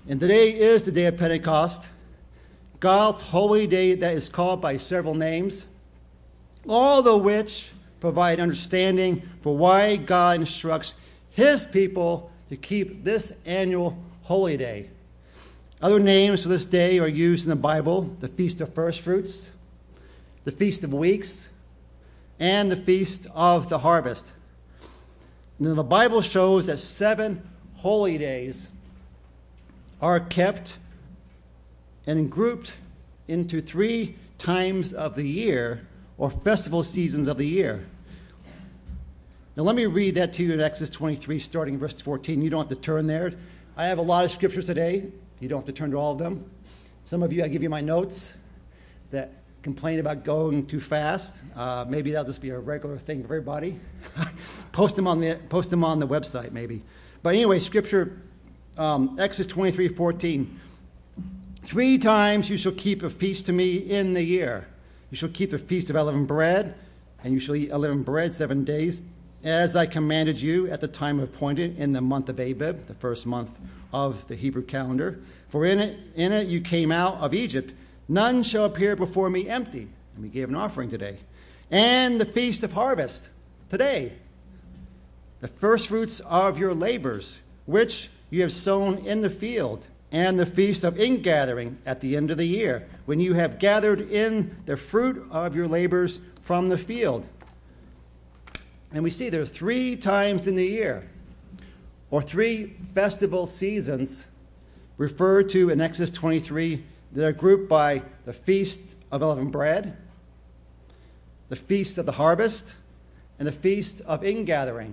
And today is the day of Pentecost, God's holy day that is called by several names, all of which provide understanding for why God instructs his people to keep this annual holy day. Other names for this day are used in the Bible: the Feast of First Fruits, the Feast of Weeks, and the Feast of the Harvest. Now, the Bible shows that 7 holy days are kept and grouped into 3 times of the year, or festival seasons of the year. Now let me read that to you in Exodus 23, starting in verse 14. You don't have to turn there. I have a lot of scriptures today. You don't have to turn to all of them. Some of you, I give you my notes that complain about going too fast. Maybe that'll just be a regular thing for everybody. Post them on the website, maybe. But anyway, scripture, Exodus 23:14. 3 times you shall keep a feast to me in the year. You shall keep the feast of unleavened bread, and you shall eat unleavened bread 7 days, as I commanded you at the time appointed in the month of Abib, the first month of the Hebrew calendar. For in it you came out of Egypt. None shall appear before me empty. And we gave an offering today. And the feast of harvest today. The first fruits of your labors, which you have sown in the field, and the feast of ingathering at the end of the year, when you have gathered in the fruit of your labors from the field. And we see there are 3 times in the year, or 3 festival seasons referred to in Exodus 23 that are grouped by the Feast of Unleavened Bread, the Feast of the Harvest, and the Feast of Ingathering.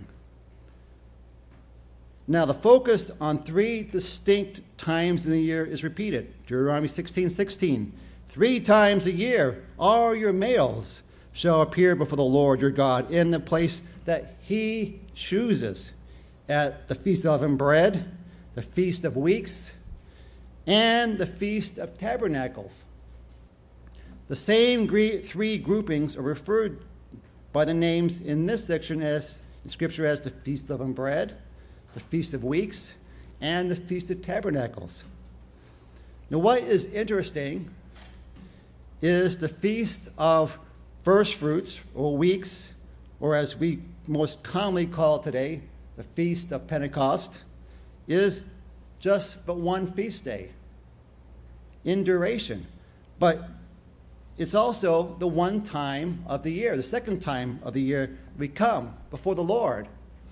Now, the focus on 3 distinct times in the year is repeated. Deuteronomy 16:16. 3 times a year all your males shall appear before the Lord your God in the place that he chooses, at the Feast of Unleavened Bread, the Feast of Weeks, and the Feast of Tabernacles. The same 3 groupings are referred by the names in this section as in Scripture as the Feast of Unleavened Bread, the Feast of Weeks, and the Feast of Tabernacles. Now, what is interesting is the Feast of First Fruits, or Weeks, or as we most commonly call it today, the Feast of Pentecost, is just but one feast day in duration. But it's also the one time of the year, the second time of the year we come before the Lord.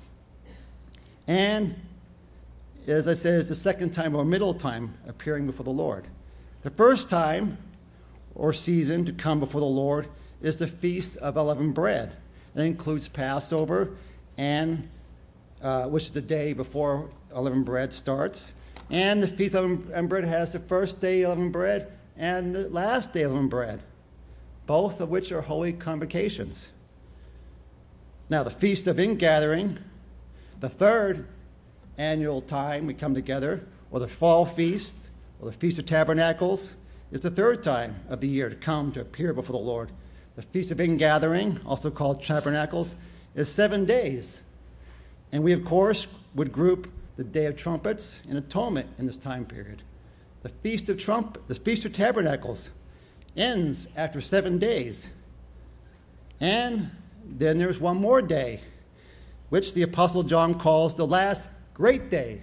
And as I said, it's the second time or middle time appearing before the Lord. The first time or season to come before the Lord is the Feast of Unleavened Bread. That includes Passover, and which is the day before unleavened bread starts. And the Feast of Unleavened Bread has the first day of unleavened bread and the last day of unleavened bread, both of which are holy convocations. Now, the Feast of Ingathering, the third annual time we come together, or the Fall Feast, or the Feast of Tabernacles, is the third time of the year to come to appear before the Lord. The Feast of Ingathering, also called Tabernacles, is 7 days. And we, of course, would group the Day of Trumpets and Atonement in this time period. The Feast of Tabernacles ends after 7 days. And then there's one more day, which the Apostle John calls the last great day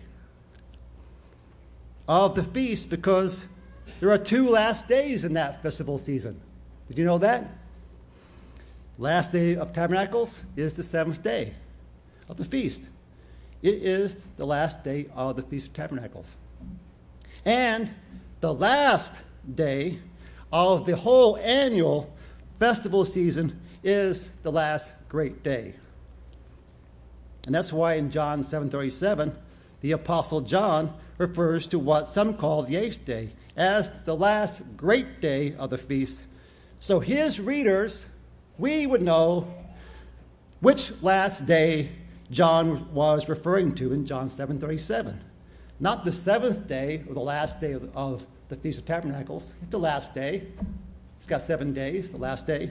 of the feast, because there are 2 last days in that festival season. Did you know that? Last day of Tabernacles is the 7th day of the feast. It is the last day of the Feast of Tabernacles. And the last day of the whole annual festival season is the last great day. And that's why in John 7:37, the Apostle John refers to what some call the 8th day as the last great day of the feast. So his readers, we would know which last day John was referring to in John 7:37. Not the 7th day or the last day of the Feast of Tabernacles. It's the last day. It's got 7 days, the last day.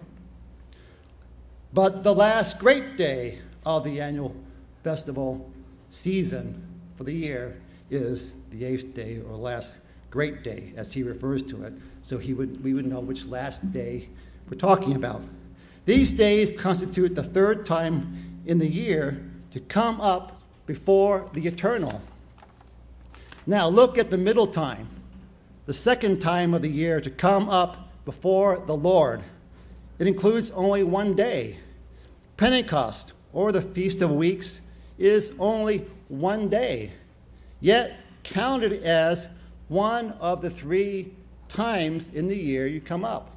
But the last great day of the annual festival season for the year is the eighth day or last great day, as he refers to it. So we would know which last day we're talking about. These days constitute the third time in the year to come up before the eternal. Now look at the middle time, the second time of the year to come up before the Lord. It includes only one day. Pentecost, or the Feast of Weeks, is only one day, yet counted as one of the 3 times in the year you come up.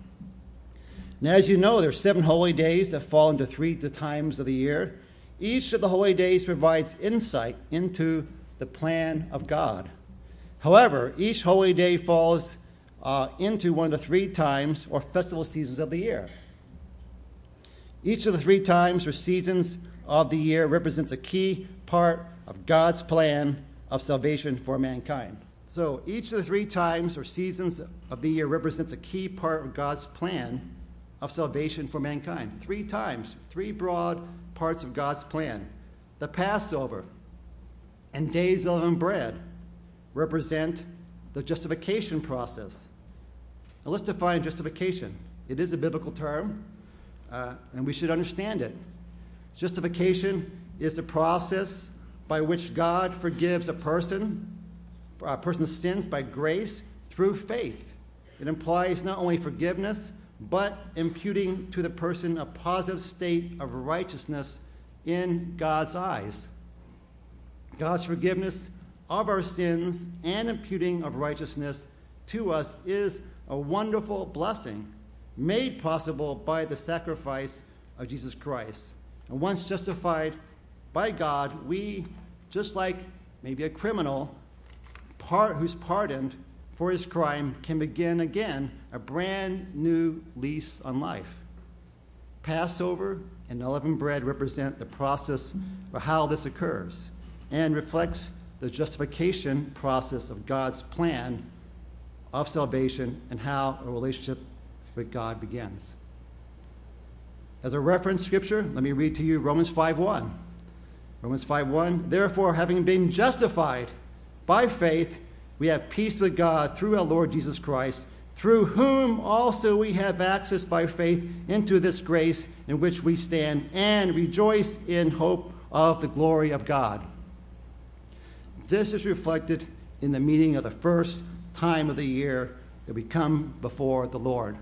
And as you know, there are 7 holy days that fall into 3 times of the year. Each of the holy days provides insight into the plan of God. However, each holy day falls into one of the 3 times or festival seasons of the year. Each of the 3 times or seasons of the year represents a key part of God's plan of salvation for mankind. So each of the 3 times or seasons of the year represents a key part of God's plan of salvation for mankind. 3 times, 3 broad parts of God's plan. The Passover and days of unleavened bread represent the justification process. Now let's define justification. It is a biblical term, and we should understand it. Justification is the process by which God forgives a person's sins by grace through faith. It implies not only forgiveness, but imputing to the person a positive state of righteousness in God's eyes. God's forgiveness of our sins and imputing of righteousness to us is a wonderful blessing made possible by the sacrifice of Jesus Christ. And once justified by God, we, just like maybe a criminal who's pardoned for his crime, can begin again a brand new lease on life. Passover and unleavened bread represent the process of how this occurs and reflects the justification process of God's plan of salvation and how a relationship with God begins. As a reference scripture, let me read to you Romans 5:1. Romans 5:1, therefore, having been justified by faith, we have peace with God through our Lord Jesus Christ, through whom also we have access by faith into this grace in which we stand and rejoice in hope of the glory of God. This is reflected in the meaning of the first time of the year that we come before the Lord.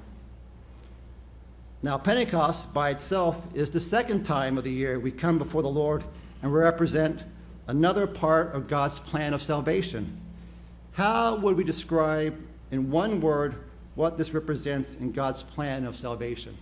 Now, Pentecost by itself is the second time of the year we come before the Lord and represent another part of God's plan of salvation. How would we describe in one word what this represents in God's plan of salvation?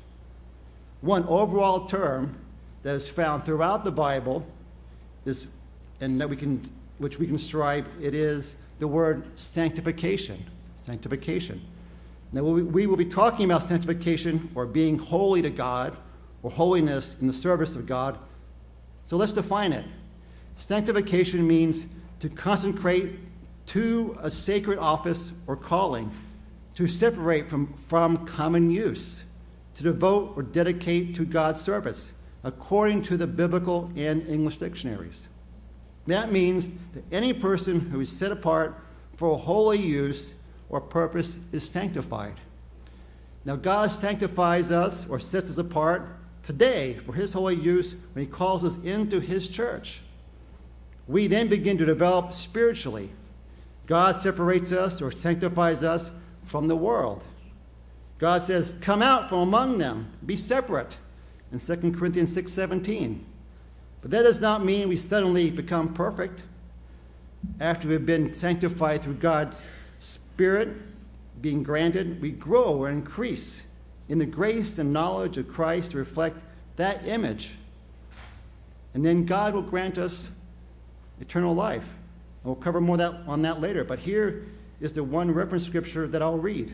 One overall term that is found throughout the Bible is, and that which we can describe, it is the word sanctification. Sanctification. Now, we will be talking about sanctification or being holy to God or holiness in the service of God. So let's define it. Sanctification means to consecrate to a sacred office or calling, to separate from common use, to devote or dedicate to God's service, according to the biblical and English dictionaries. That means that any person who is set apart for a holy use or purpose is sanctified. Now, God sanctifies us or sets us apart today for his holy use when he calls us into his church. We then begin to develop spiritually. God separates us or sanctifies us from the world. God says, come out from among them, be separate, in 2 Corinthians 6:17. But that does not mean we suddenly become perfect. After we've been sanctified through God's Spirit being granted, we grow or increase in the grace and knowledge of Christ to reflect that image. And then God will grant us eternal life. And we'll cover more on that later. But here is the one reference scripture that I'll read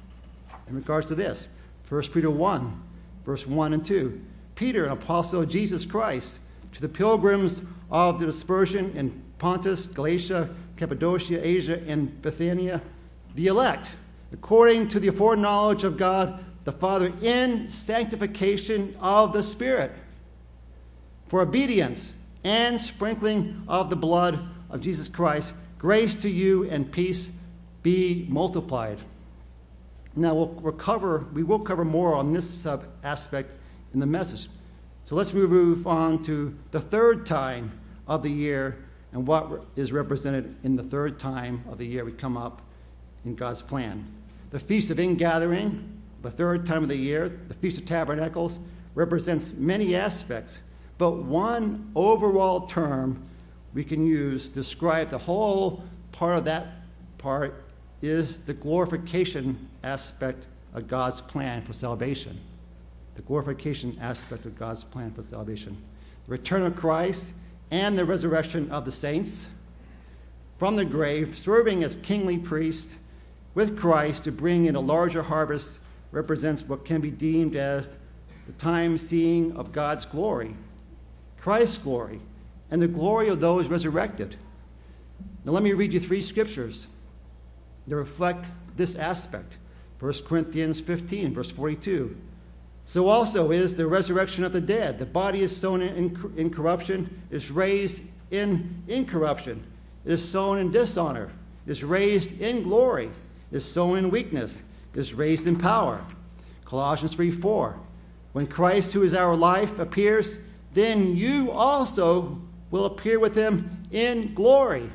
in regards to this. 1 Peter 1, verse 1 and 2. Peter, an apostle of Jesus Christ, to the pilgrims of the dispersion in Pontus, Galatia, Cappadocia, Asia, and Bithynia, the elect, according to the foreknowledge of God the Father, in sanctification of the Spirit, for obedience and sprinkling of the blood of Jesus Christ, grace to you and peace be multiplied. Now, we will cover more on this sub-aspect in the message. So let's move on to the third time of the year and what is represented in the third time of the year we come up in God's plan. The Feast of Ingathering, the third time of the year, the Feast of Tabernacles, represents many aspects, but one overall term we can use to describe the whole part of that part is the glorification aspect of God's plan for salvation. The glorification aspect of God's plan for salvation. The return of Christ and the resurrection of the saints from the grave, serving as kingly priest with Christ to bring in a larger harvest, represents what can be deemed as the time seeing of God's glory, Christ's glory, and the glory of those resurrected. Now let me read you 3 scriptures that reflect this aspect. 1 Corinthians 15, verse 42. So also is the resurrection of the dead. The body is sown in corruption, is raised in incorruption. It is sown in dishonor, is raised in glory, is sown in weakness, is raised in power. Colossians 3:4. When Christ, who is our life, appears, then you also will appear with him in glory.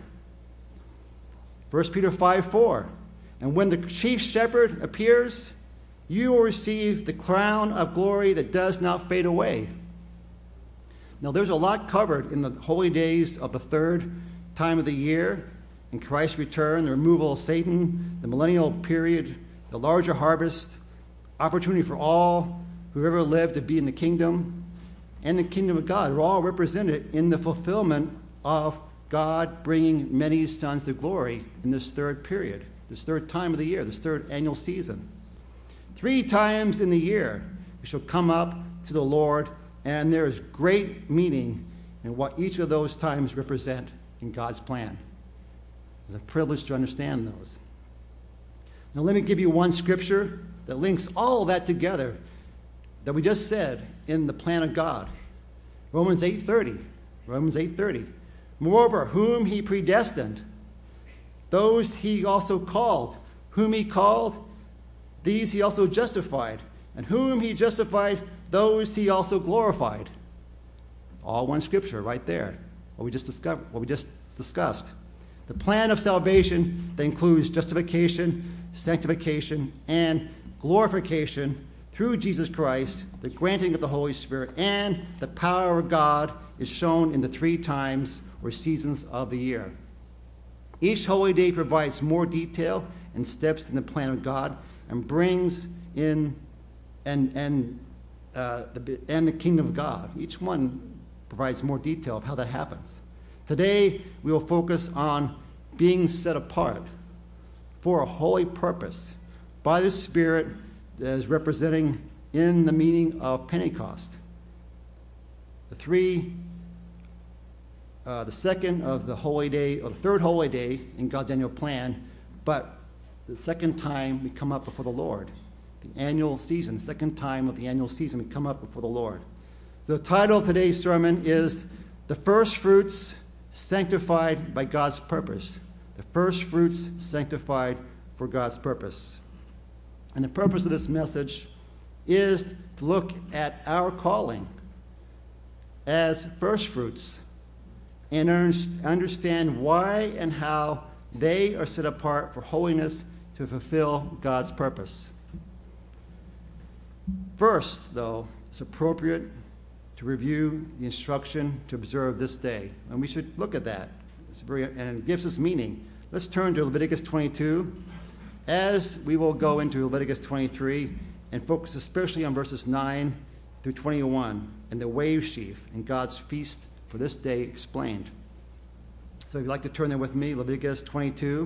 1 Peter 5:4. And when the chief shepherd appears, you will receive the crown of glory that does not fade away. Now, there's a lot covered in the holy days of the third time of the year, in Christ's return, the removal of Satan, the millennial period, the larger harvest, opportunity for all who ever lived to be in the kingdom, and the kingdom of God are all represented in the fulfillment of God bringing many sons to glory in this third period, this third time of the year, this third annual season. 3 times in the year we shall come up to the Lord, and there is great meaning in what each of those times represent in God's plan. It's a privilege to understand those. Now let me give you one scripture that links all of that together that we just said in the plan of God. Romans 8:30. Moreover, whom he predestined, those he also called. Whom he called, these he also justified. And whom he justified, those he also glorified. All one scripture right there, what we just discussed. The plan of salvation that includes justification, sanctification, and glorification through Jesus Christ, the granting of the Holy Spirit, and the power of God is shown in the 3 times or seasons of the year. Each holy day provides more detail and steps in the plan of God and brings in the kingdom of God. Each one provides more detail of how that happens. Today, we will focus on being set apart for a holy purpose by the Spirit that is representing in the meaning of Pentecost. The second of the holy day, or the third holy day in God's annual plan, but the second time we come up before the Lord. The annual season, second time of the annual season we come up before the Lord. The title of today's sermon is The First Fruits Sanctified by God's Purpose. The first fruits sanctified for God's purpose. And the purpose of this message is to look at our calling as first fruits and understand why and how they are set apart for holiness to fulfill God's purpose. First, though, it's appropriate to review the instruction to observe this day. And we should look at that. And it gives us meaning. Let's turn to Leviticus 22, as we will go into Leviticus 23 and focus especially on verses 9 through 21 and the wave sheaf and God's feast for this day explained. So if you'd like to turn there with me, Leviticus 22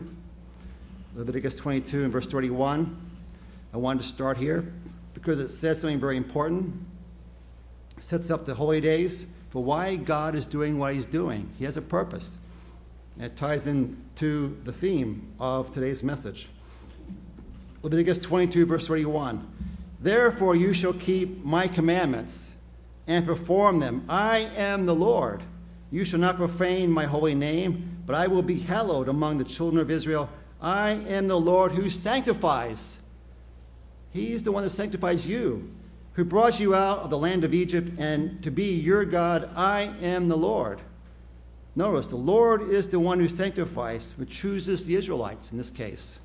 and verse 31. I wanted to start here because it says something very important. It sets up the holy days for why God is doing what he's doing. He has a purpose. And it ties into the theme of today's message. Leviticus 22, verse 31. Therefore you shall keep my commandments and perform them. I am the Lord. You shall not profane my holy name, but I will be hallowed among the children of Israel. I am the Lord who sanctifies. He's the one that sanctifies you, who brought you out of the land of Egypt, and to be your God, I am the Lord. Notice, the Lord is the one who sanctifies, who chooses the Israelites in this case.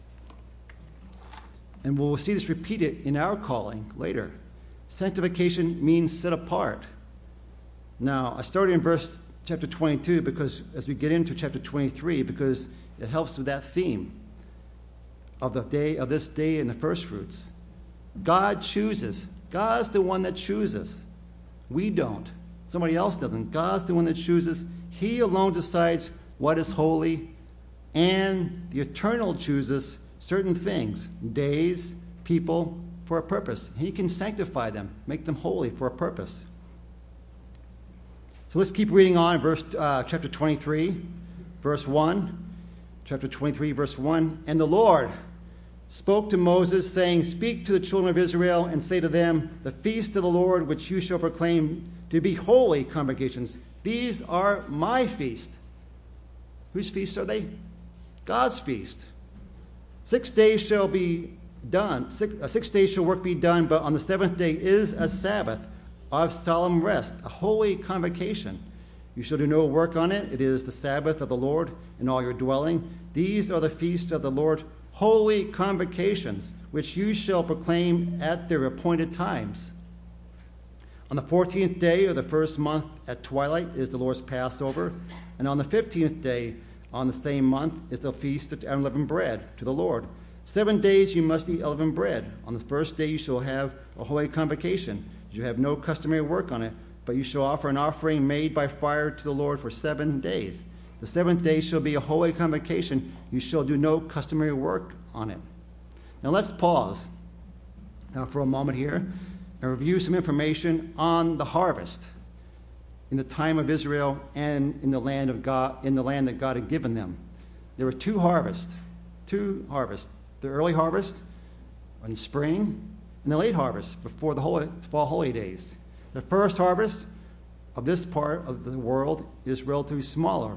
And we'll see this repeated in our calling later. Sanctification means set apart. Now, I started in chapter 22 because as we get into chapter 23, because it helps with that theme of this day and the first fruits. God chooses. God's the one that chooses. We don't. Somebody else doesn't. God's the one that chooses. He alone decides what is holy, and the Eternal chooses certain things, days, people, for a purpose. He can sanctify them, make them holy for a purpose. So let's keep reading on chapter 23, verse 1. Chapter 23, verse 1. And the Lord spoke to Moses, saying, Speak to the children of Israel, and say to them, The feast of the Lord, which you shall proclaim to be holy congregations. These are my feast. Whose feasts are they? God's feast. 6 days shall be done. 6 days shall work be done, but on the seventh day is a Sabbath of solemn rest, a holy convocation. You shall do no work on it. It is the Sabbath of the Lord in all your dwelling. These are the feasts of the Lord, holy convocations, which you shall proclaim at their appointed times. On the 14th day of the first month at twilight is the Lord's Passover, and on the 15th day on the same month is the feast of unleavened bread to the Lord. 7 days you must eat unleavened bread. On the first day you shall have a holy convocation. You have no customary work on it, but you shall offer an offering made by fire to the Lord for 7 days. The seventh day shall be a holy convocation. You shall do no customary work on it. Now let's pause now for a moment here and review some information on the harvest in the time of Israel and in the land of God, in the land that God had given them. There were two harvests. The early harvest in spring and the late harvest before the fall holy days. The first harvest of this part of the world is relatively smaller.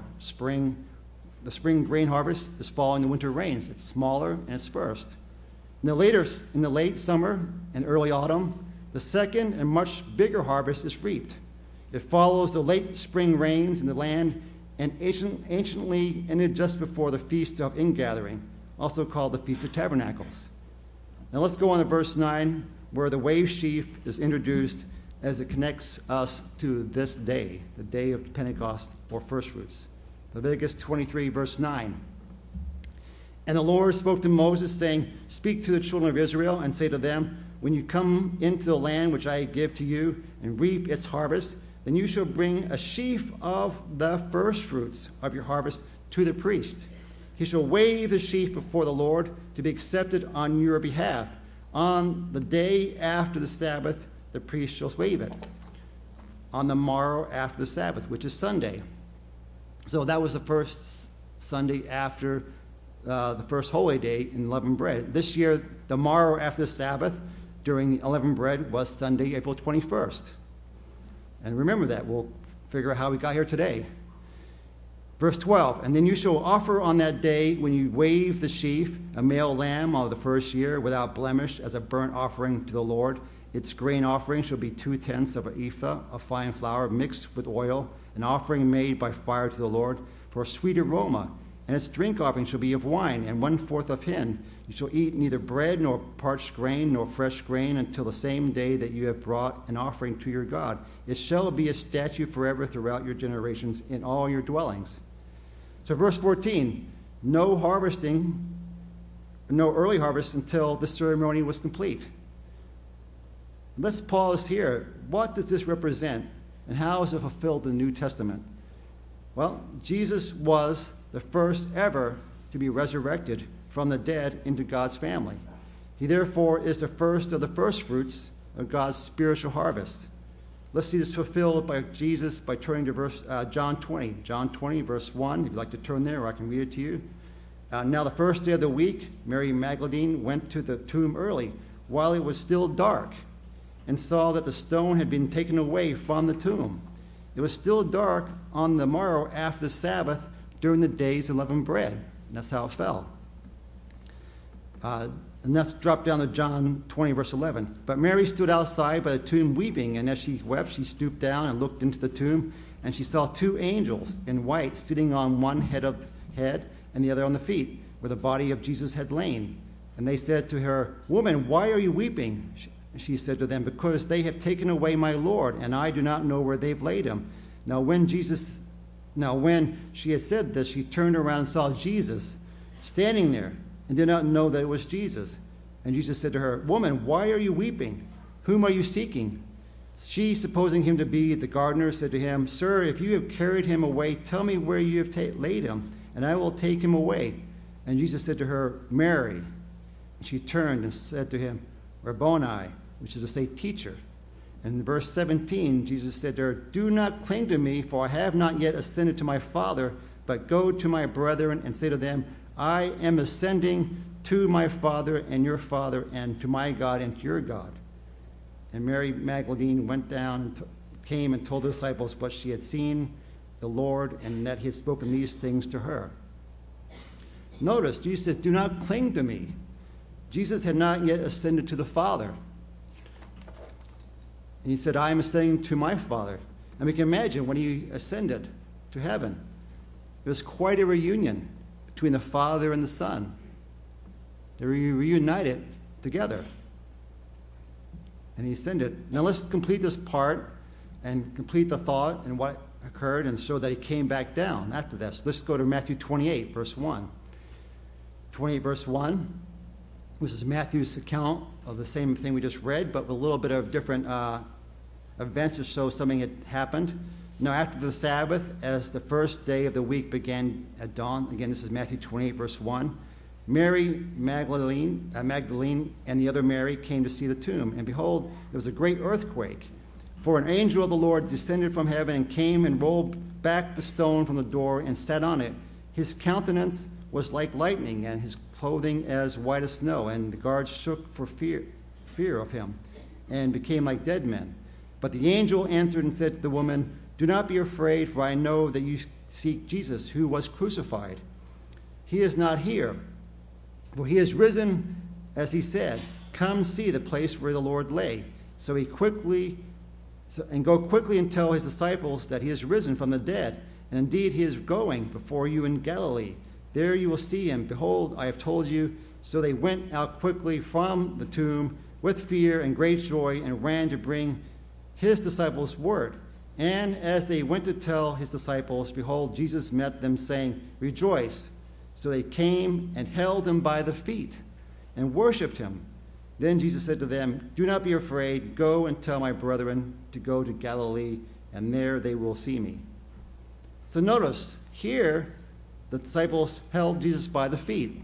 The spring grain harvest is following the winter rains. It's smaller and it's first. In the late summer and early autumn, the second and much bigger harvest is reaped. It follows the late spring rains in the land and anciently ended just before the Feast of Ingathering, also called the Feast of Tabernacles. Now let's go on to verse 9, where the wave sheaf is introduced as it connects us to this day, the day of Pentecost or first fruits. Leviticus 23, verse 9. And the Lord spoke to Moses, saying, Speak to the children of Israel and say to them, When you come into the land which I give to you and reap its harvest, then you shall bring a sheaf of the first fruits of your harvest to the priest. He shall wave the sheaf before the Lord to be accepted on your behalf. On the day after the Sabbath, the priest shall wave it. On the morrow after the Sabbath, which is Sunday. So that was the first Sunday after the first holy day in unleavened bread. This year, the morrow after the Sabbath during the unleavened bread was Sunday, April 21st. And remember that. We'll figure out how we got here today. Verse 12, and then you shall offer on that day when you wave the sheaf a male lamb of the first year without blemish as a burnt offering to the Lord. Its grain offering shall be 2/10 of an ephah of fine flour mixed with oil, an offering made by fire to the Lord for a sweet aroma. And its drink offering shall be of wine, and 1/4 of hin. You shall eat neither bread nor parched grain nor fresh grain until the same day that you have brought an offering to your God. It shall be a statute forever throughout your generations in all your dwellings. So verse 14, no early harvest until the ceremony was complete. Let's pause here. What does this represent, and how is it fulfilled in the New Testament? Well, Jesus was the first ever to be resurrected from the dead into God's family. He therefore is the first of the first fruits of God's spiritual harvest. Let's see this fulfilled by Jesus by turning to John 20. John 20, verse 1. If you'd like to turn there, or I can read it to you. Now the first day of the week, Mary Magdalene went to the tomb early, while it was still dark, and saw that the stone had been taken away from the tomb. It was still dark on the morrow after the Sabbath, during the days of unleavened bread. And that's how it fell. And let's drop down to John 20, verse 11. But Mary stood outside by the tomb weeping, and as she wept, she stooped down and looked into the tomb, and she saw two angels in white sitting on one head and the other on the feet, where the body of Jesus had lain. And they said to her, "Woman, why are you weeping?" She said to them, "Because they have taken away my Lord, and I do not know where they've laid him." Now when she had said this, she turned around and saw Jesus standing there, and did not know that it was Jesus. And Jesus said to her, "Woman, why are you weeping? Whom are you seeking?" She, supposing him to be the gardener, said to him, "Sir, if you have carried him away, tell me where you have laid him, and I will take him away." And Jesus said to her, "Mary." And she turned and said to him, "Rabboni," which is to say, teacher. And in verse 17, Jesus said to her, "Do not cling to me, for I have not yet ascended to my Father, but go to my brethren and say to them, I am ascending to my Father and your Father, and to my God and to your God." And Mary Magdalene went down and came and told the disciples what she had seen the Lord, and that he had spoken these things to her. Notice, Jesus said, "Do not cling to me." Jesus had not yet ascended to the Father. And he said, "I am ascending to my Father." And we can imagine when he ascended to heaven, it was quite a reunion between the Father and the Son. They were reunited together. And he ascended. Now let's complete this part and complete the thought and what occurred, and show that he came back down after this. Let's go to Matthew 28, verse 1. 28, verse 1. This is Matthew's account of the same thing we just read, but with a little bit of different events to show something had happened. Now, after the Sabbath, as the first day of the week began at dawn, again, this is Matthew 28, verse 1, Mary Magdalene and the other Mary came to see the tomb. And behold, there was a great earthquake. For an angel of the Lord descended from heaven and came and rolled back the stone from the door and sat on it. His countenance was like lightning, and his clothing as white as snow. And the guards shook for fear of him, and became like dead men. But the angel answered and said to the woman, "Do not be afraid, for I know that you seek Jesus, who was crucified. He is not here, for he is risen, as he said. Come see the place where the Lord lay." So go quickly and tell his disciples that he is risen from the dead. And indeed he is going before you in Galilee. There you will see him. Behold, I have told you. So they went out quickly from the tomb with fear and great joy, and ran to bring his disciples word. And as they went to tell his disciples, behold, Jesus met them, saying, "Rejoice." So they came and held him by the feet and worshipped him. Then Jesus said to them, "Do not be afraid. Go and tell my brethren to go to Galilee, and there they will see me." So notice, here the disciples held Jesus by the feet.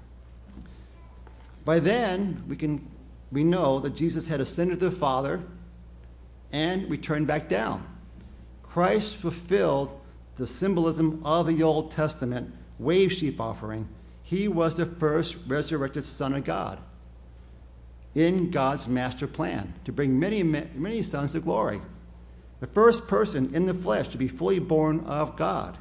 By then, we know that Jesus had ascended to the Father and returned back down. Christ fulfilled the symbolism of the Old Testament wave sheep offering. He was the first resurrected Son of God in God's master plan to bring many sons to glory. The first person in the flesh to be fully born of God.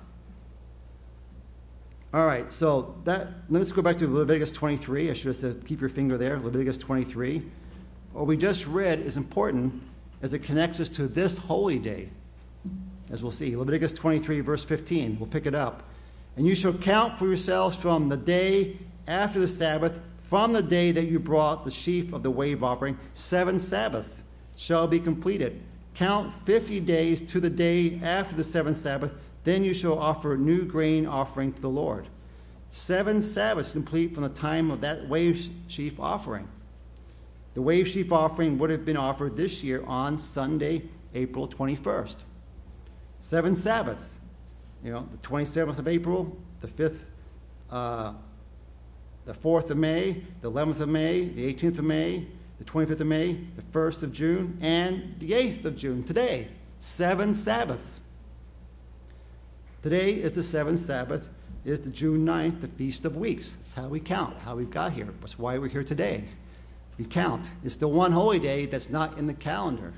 All right, so let's go back to Leviticus 23. I should have said keep your finger there, Leviticus 23. What we just read is important as it connects us to this holy day, as we'll see. Leviticus 23, verse 15. We'll pick it up. "And you shall count for yourselves from the day after the Sabbath, from the day that you brought the sheaf of the wave offering, 7 Sabbaths shall be completed. Count 50 days to the day after the 7th Sabbath. Then you shall offer new grain offering to the Lord." 7 Sabbaths complete from the time of that wave sheaf offering. The wave sheaf offering would have been offered this year on Sunday, April 21st. 7 Sabbaths. The 27th of April, the 4th of May, the 11th of May, the 18th of May, the 25th of May, the 1st of June, and the 8th of June. Today, 7 Sabbaths. Today is the 7th Sabbath. It is the June 9th, the Feast of Weeks. That's how we count, how we've got here. That's why we're here today. We count. It's the one holy day that's not in the calendar.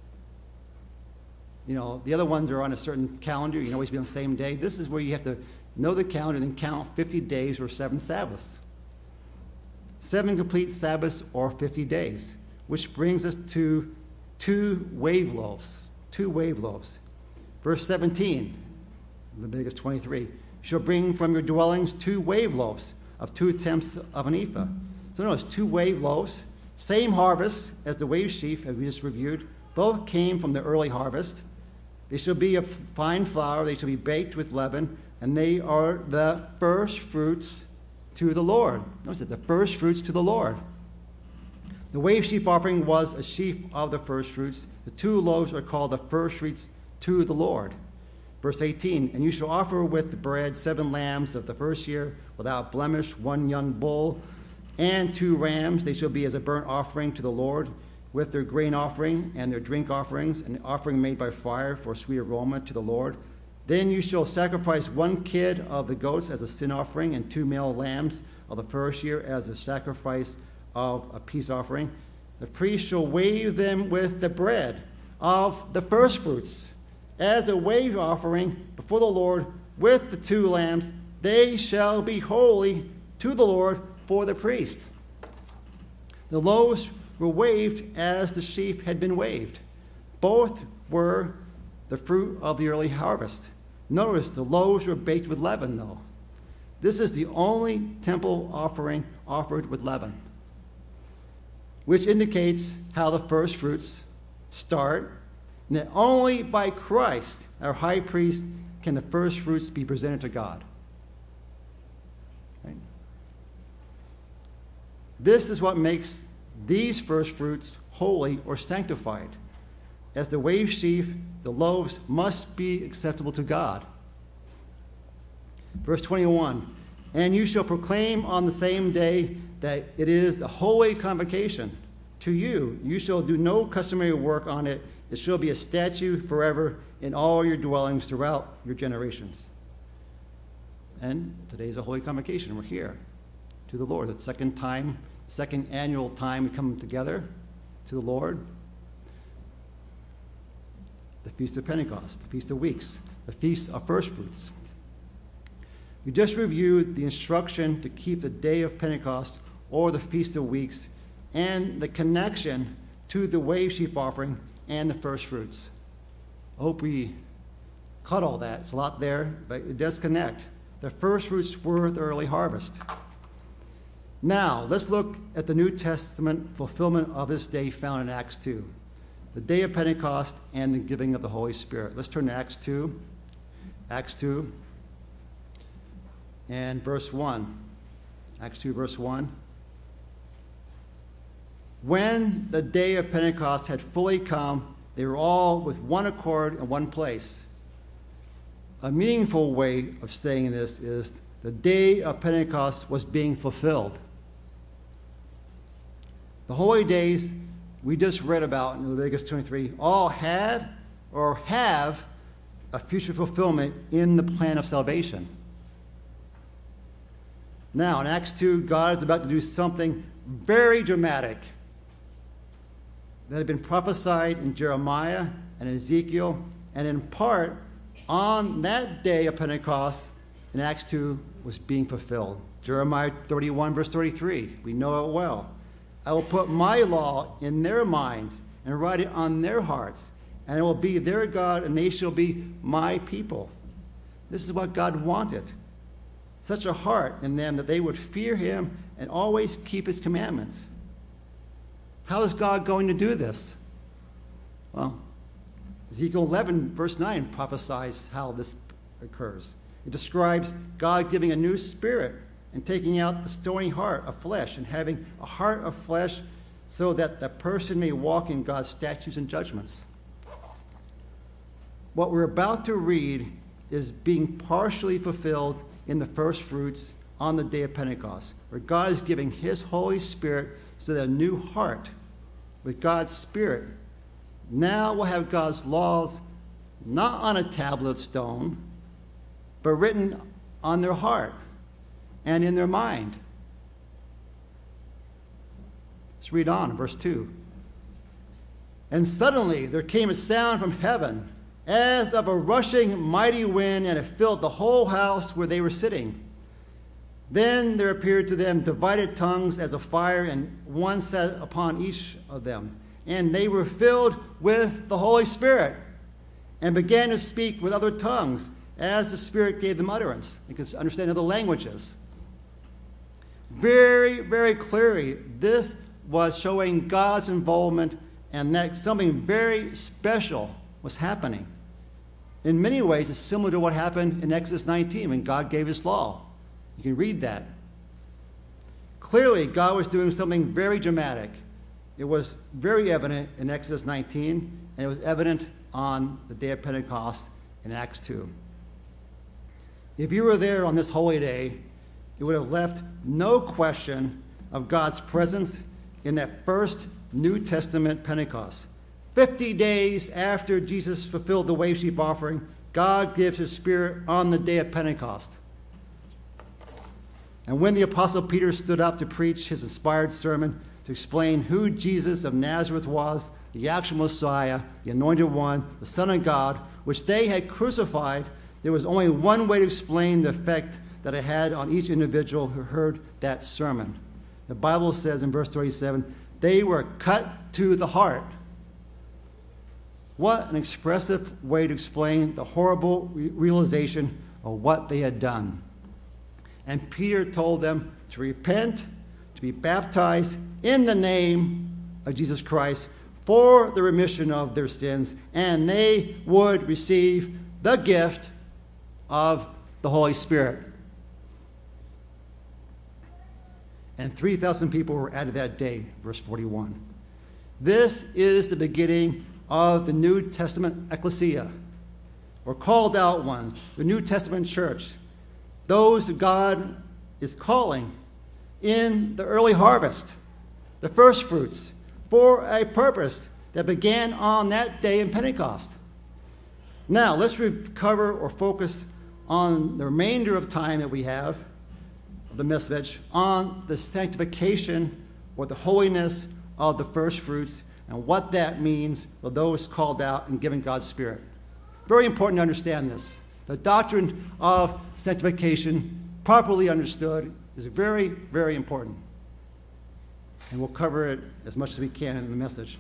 The other ones are on a certain calendar. You can always be on the same day. This is where you have to Know the calendar, then count 50 days or 7 Sabbaths. 7 complete Sabbaths or 50 days, which brings us to 2 wave loaves. 2 wave loaves. Verse 17, Leviticus 23, shall bring from your dwellings 2 wave loaves of 2/10 of an ephah. So notice 2 wave loaves, same harvest as the wave sheaf, as we just reviewed. Both came from the early harvest. They shall be of fine flour, they shall be baked with leaven, and they are the first fruits to the Lord. Notice it, the first fruits to the Lord. The wave sheaf offering was a sheaf of the first fruits. The 2 loaves are called the first fruits to the Lord. Verse 18, and you shall offer with the bread 7 lambs of the first year without blemish, 1 young bull, and 2 rams. They shall be as a burnt offering to the Lord, with their grain offering and their drink offerings, an offering made by fire for a sweet aroma to the Lord. Then you shall sacrifice 1 kid of the goats as a sin offering, and 2 male lambs of the first year as a sacrifice of a peace offering. The priest shall wave them with the bread of the first fruits as a wave offering before the Lord with the 2 lambs. They shall be holy to the Lord for the priest. The loaves were waved as the sheaf had been waved. Both were the fruit of the early harvest. Notice the loaves were baked with leaven, though. This is the only temple offering offered with leaven, which indicates how the first fruits start, and that only by Christ, our high priest, can the first fruits be presented to God. Right? This is what makes these first fruits holy or sanctified. As the wave sheaf, the loaves must be acceptable to God. Verse 21, and you shall proclaim on the same day that it is a holy convocation to you. You shall do no customary work on it. It shall be a statute forever in all your dwellings throughout your generations. And today is a holy convocation. We're here to the Lord. The second annual time we come together to the Lord. The Feast of Pentecost, the Feast of Weeks, the Feast of First Fruits. We just reviewed the instruction to keep the day of Pentecost or the Feast of Weeks and the connection to the wave sheaf offering and the first fruits. I hope we caught all that. It's a lot there, but it does connect. The first fruits were the early harvest. Now, let's look at the New Testament fulfillment of this day found in Acts 2. The day of Pentecost and the giving of the Holy Spirit. Let's turn to Acts 2. Acts 2 and verse 1. Acts 2, verse 1. When the day of Pentecost had fully come, they were all with one accord in one place. A meaningful way of saying this is the day of Pentecost was being fulfilled. The holy days we just read about in Leviticus 23 all had or have a future fulfillment in the plan of salvation. Now, in Acts 2, God is about to do something very dramatic that had been prophesied in Jeremiah and Ezekiel, and in part on that day of Pentecost in Acts 2 was being fulfilled. Jeremiah 31, verse 33, we know it well. I will put my law in their minds and write it on their hearts, and I will be their God, and they shall be my people. This is what God wanted. Such a heart in them that they would fear him and always keep his commandments. How is God going to do this? Well, Ezekiel 11, verse 9 prophesies how this occurs. It describes God giving a new spirit and taking out the stony heart of flesh and having a heart of flesh so that the person may walk in God's statutes and judgments. What we're about to read is being partially fulfilled in the first fruits on the day of Pentecost, where God is giving his Holy Spirit so that a new heart with God's Spirit now will have God's laws not on a tablet of stone, but written on their heart and in their mind. Let's read on, verse 2. And suddenly there came a sound from heaven as of a rushing mighty wind, and it filled the whole house where they were sitting. Then there appeared to them divided tongues as of fire, and one sat upon each of them. And they were filled with the Holy Spirit, and began to speak with other tongues, as the Spirit gave them utterance. They could understand other languages. Very, very clearly, this was showing God's involvement, and that something very special was happening. In many ways, it's similar to what happened in Exodus 19 when God gave his law. You can read that. Clearly, God was doing something very dramatic. It was very evident in Exodus 19, and it was evident on the day of Pentecost in Acts 2. If you were there on this holy day, it would have left no question of God's presence in that first New Testament Pentecost. 50 days after Jesus fulfilled the wave sheaf offering, God gives his Spirit on the day of Pentecost. And when the Apostle Peter stood up to preach his inspired sermon to explain who Jesus of Nazareth was, the actual Messiah, the Anointed One, the Son of God, which they had crucified, there was only one way to explain the effect that it had on each individual who heard that sermon. The Bible says in verse 37, they were cut to the heart. What an expressive way to explain the horrible realization of what they had done. And Peter told them to repent, to be baptized in the name of Jesus Christ for the remission of their sins, and they would receive the gift of the Holy Spirit. And 3,000 people were added that day, verse 41. This is the beginning of the New Testament ecclesia, or called out ones, the New Testament church, those that God is calling in the early harvest, the first fruits, for a purpose that began on that day in Pentecost. Now, let's recover or focus on the remainder of time that we have of the message on the sanctification or the holiness of the first fruits and what that means for those called out and given God's Spirit. Very important to understand this. The doctrine of sanctification, properly understood, is very, very important. And we'll cover it as much as we can in the message.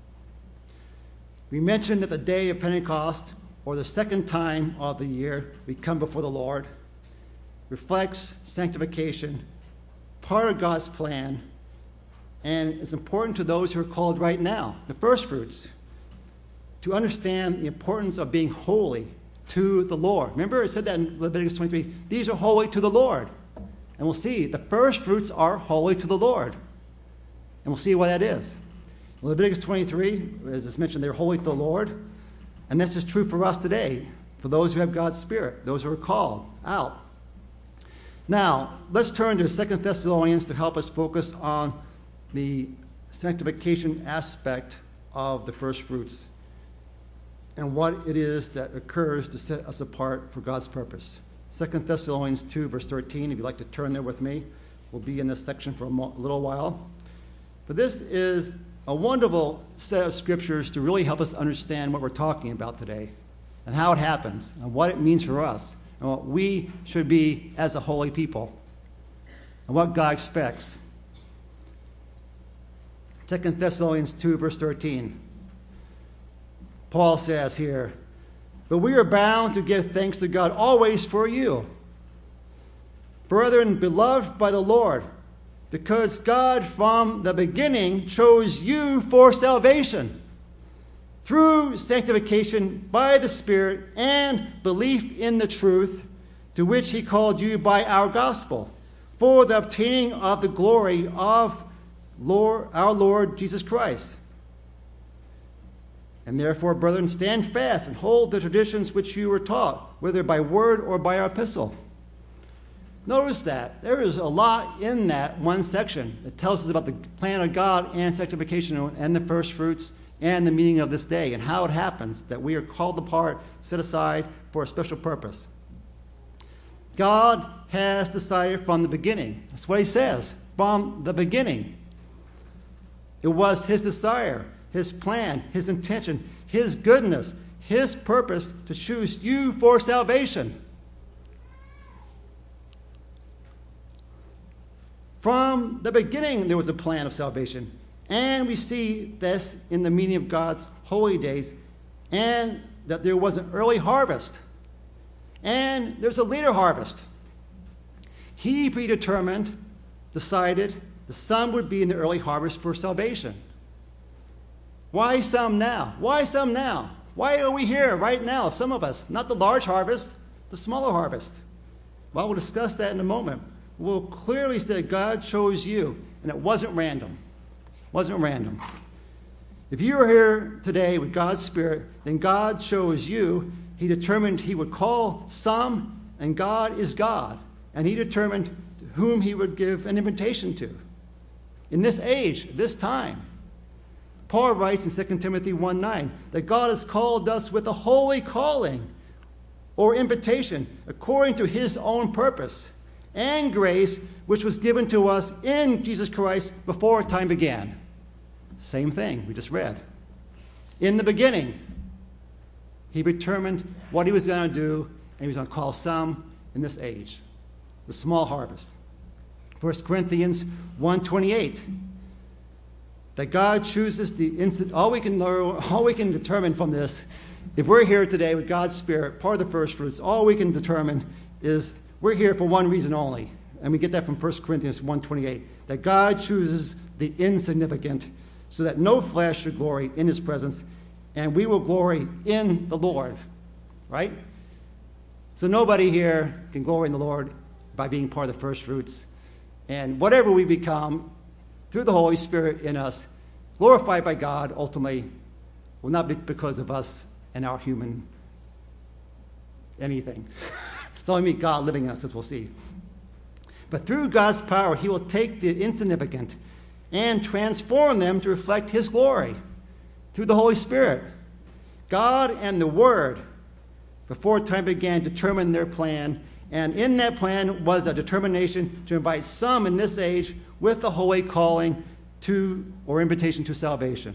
We mentioned that the day of Pentecost, or the second time of the year we come before the Lord, reflects sanctification, part of God's plan, and it's important to those who are called right now, the first fruits, to understand the importance of being holy to the Lord. Remember, it said that in Leviticus 23, these are holy to the Lord. And we'll see the first fruits are holy to the Lord. And we'll see why that is. In Leviticus 23, as it's mentioned, they're holy to the Lord. And this is true for us today, for those who have God's Spirit, those who are called out. Now, let's turn to 2 Thessalonians to help us focus on the sanctification aspect of the first fruits and what it is that occurs to set us apart for God's purpose. 2 Thessalonians 2, verse 13, if you'd like to turn there with me. We'll be in this section for a little while. But this is a wonderful set of scriptures to really help us understand what we're talking about today and how it happens and what it means for us and what we should be as a holy people and what God expects. 2 Thessalonians 2, verse 13. Paul says here, but we are bound to give thanks to God always for you, brethren, beloved by the Lord, because God from the beginning chose you for salvation through sanctification by the Spirit and belief in the truth to which he called you by our gospel, for the obtaining of the glory of our Lord Jesus Christ. And therefore, brethren, stand fast and hold the traditions which you were taught, whether by word or by our epistle. Notice that. There is a lot in that one section that tells us about the plan of God and sanctification and the first fruits and the meaning of this day and how it happens that we are called apart, set aside for a special purpose. God has decided from the beginning. That's what he says, from the beginning. It was his desire, his plan, his intention, his goodness, his purpose to choose you for salvation. From the beginning, there was a plan of salvation. And we see this in the meaning of God's holy days, and that there was an early harvest. And there's a later harvest. He predetermined, decided, the some would be in the early harvest for salvation. Why some now? Why some now? Why are we here right now, some of us? Not the large harvest, the smaller harvest. Well, we'll discuss that in a moment. We'll clearly say God chose you, and it wasn't random. It wasn't random. If you are here today with God's Spirit, then God chose you. He determined he would call some, and God is God. And he determined whom he would give an invitation to. In this age, this time, Paul writes in 2 Timothy 1:9 that God has called us with a holy calling or invitation according to his own purpose and grace, which was given to us in Jesus Christ before time began. Same thing we just read. In the beginning, he determined what he was going to do, and he was going to call some in this age, the small harvest. 1 Corinthians 1:28, that God chooses the instant. All we can determine from this, if we're here today with God's Spirit, part of the first fruits, all we can determine is we're here for one reason only. And we get that from 1 Corinthians 1:28, that God chooses the insignificant so that no flesh should glory in his presence, and we will glory in the Lord. Right? So nobody here can glory in the Lord by being part of the first fruits. And whatever we become through the Holy Spirit in us, glorified by God ultimately, will not be because of us and our human anything. It's only God living in us, as we'll see. But through God's power, he will take the insignificant and transform them to reflect his glory through the Holy Spirit. God and the Word, before time began, determined their plan, and in that plan was a determination to invite some in this age with the holy calling to, or invitation to salvation.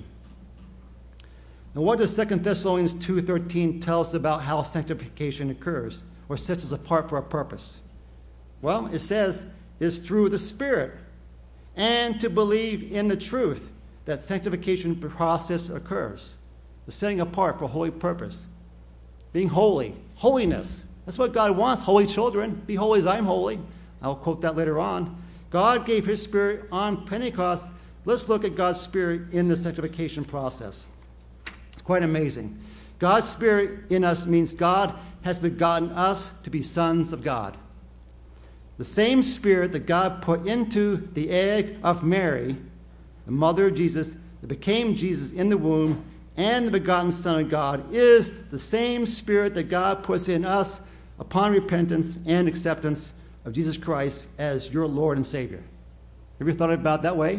Now, what does 2 Thessalonians 2:13 tell us about how sanctification occurs, or sets us apart for a purpose? Well, it says it's through the Spirit, and to believe in the truth that sanctification process occurs. The setting apart for holy purpose. Being holy. Holiness. That's what God wants, holy children. Be holy as I'm holy. I'll quote that later on. God gave his Spirit on Pentecost. Let's look at God's Spirit in the sanctification process. It's quite amazing. God's Spirit in us means God has begotten us to be sons of God. The same Spirit that God put into the egg of Mary, the mother of Jesus, that became Jesus in the womb, and the begotten Son of God, is the same Spirit that God puts in us upon repentance and acceptance of Jesus Christ as your Lord and Savior. Have you thought about it that way?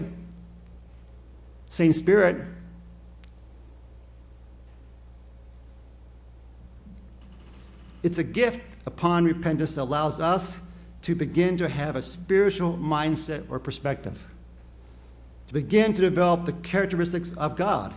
Same Spirit. It's a gift upon repentance that allows us to begin to have a spiritual mindset or perspective, to begin to develop the characteristics of God.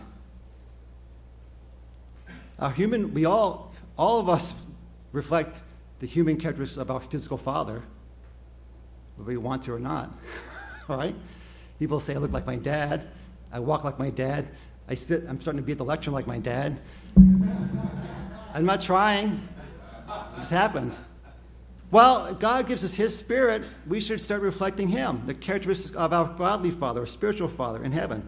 All of us reflect the human characteristics of our physical father, whether we want to or not. All right? People say I look like my dad, I walk like my dad, I'm starting to be at the lecture like my dad. I'm not trying. It just happens. Well, God gives us his Spirit, we should start reflecting him, the characteristics of our godly Father, our spiritual Father in heaven.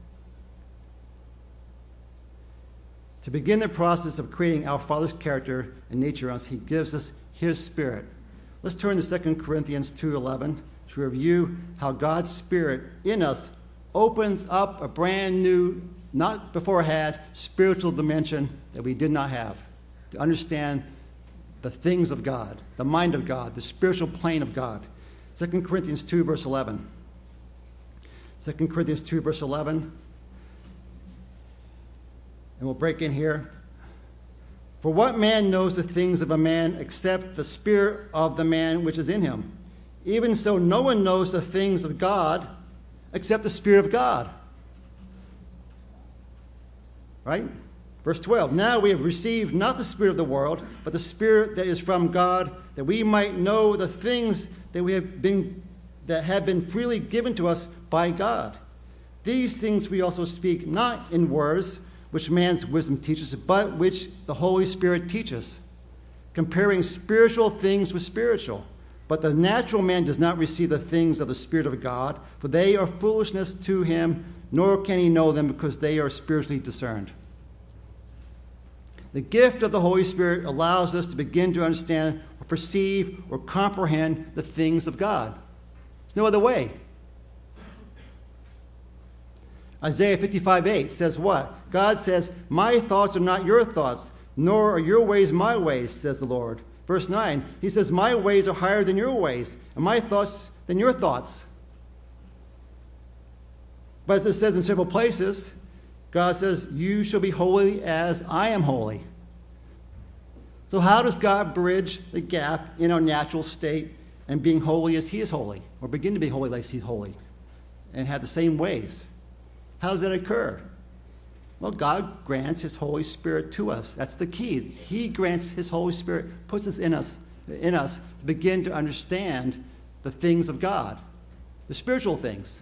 To begin the process of creating our Father's character and nature in us, he gives us his Spirit. Let's turn to 2 Corinthians 2:11 to review how God's Spirit in us opens up a brand new, not before had, spiritual dimension that we did not have, to understand the things of God, the mind of God, the spiritual plane of God. 2 Corinthians 2, verse 11. 2 Corinthians 2, verse 11. And we'll break in here. For what man knows the things of a man except the spirit of the man which is in him? Even so, no one knows the things of God except the Spirit of God. Right? Verse 12, now we have received not the spirit of the world, but the Spirit that is from God, that we might know the things that have been freely given to us by God. These things we also speak, not in words which man's wisdom teaches, but which the Holy Spirit teaches, comparing spiritual things with spiritual. But the natural man does not receive the things of the Spirit of God, for they are foolishness to him, nor can he know them because they are spiritually discerned. The gift of the Holy Spirit allows us to begin to understand or perceive or comprehend the things of God. There's no other way. Isaiah 55:8 says what? God says, my thoughts are not your thoughts, nor are your ways my ways, says the Lord. Verse 9, he says, my ways are higher than your ways, and my thoughts than your thoughts. But as it says in several places, God says, you shall be holy as I am holy. So how does God bridge the gap in our natural state and being holy as he is holy, or begin to be holy like he's holy, and have the same ways? How does that occur? Well, God grants his Holy Spirit to us. That's the key. He grants his Holy Spirit, puts us in us to begin to understand the things of God, the spiritual things.